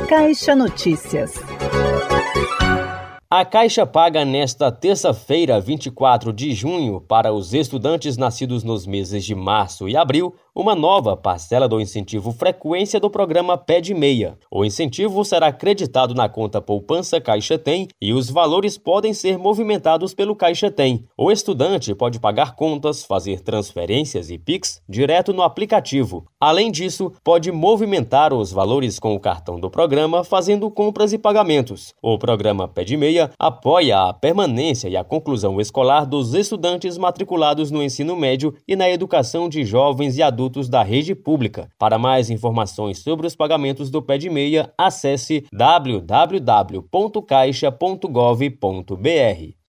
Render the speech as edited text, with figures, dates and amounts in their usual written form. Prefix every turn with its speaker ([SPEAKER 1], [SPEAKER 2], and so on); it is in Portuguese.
[SPEAKER 1] Caixa Notícias.
[SPEAKER 2] A Caixa paga nesta terça-feira, 24 de junho, para os estudantes nascidos nos meses de março e abril, uma nova parcela do incentivo frequência do programa Pé de Meia. O incentivo será creditado na conta poupança Caixa Tem e os valores podem ser movimentados pelo Caixa Tem. O estudante pode pagar contas, fazer transferências e Pix direto no aplicativo. Além disso, pode movimentar os valores com o cartão do programa, fazendo compras e pagamentos. O programa Pé de Meia apoia a permanência e a conclusão escolar dos estudantes matriculados no ensino médio e na educação de jovens e adultos da rede pública. Para mais informações sobre os pagamentos do Pé de Meia, acesse www.caixa.gov.br.